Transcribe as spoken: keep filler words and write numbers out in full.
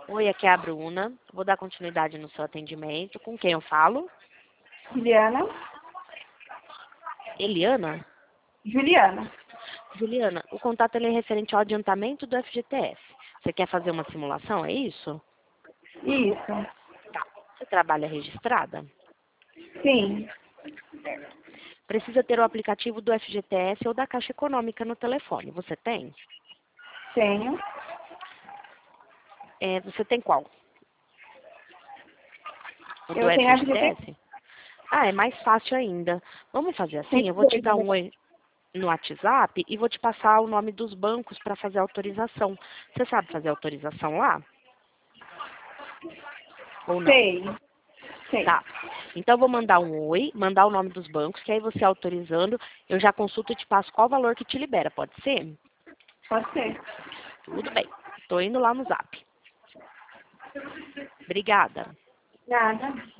Oi, aqui é a Bruna. Vou dar continuidade no seu atendimento. Com quem eu falo? Juliana. Eliana? Juliana. Juliana, o contato ele é referente ao adiantamento do F G T S. Você quer fazer uma simulação, é isso? Isso. Tá. Você trabalha registrada? Sim. Precisa ter o aplicativo do F G T S ou da Caixa Econômica no telefone. Você tem? Tenho. É, você tem qual? O do Eu tenho a F G T S? Ah, é mais fácil ainda. Vamos fazer assim? Eu vou te dar um oi no WhatsApp e vou te passar o nome dos bancos para fazer autorização. Você sabe fazer autorização lá? Ou não? Sei. Sei. Tá. Então, eu vou mandar um oi, mandar o nome dos bancos, que aí você autorizando, eu já consulto e te passo qual valor que te libera. Pode ser? Pode ser. Tudo bem. Tô indo lá no Zap. Obrigada. Nada.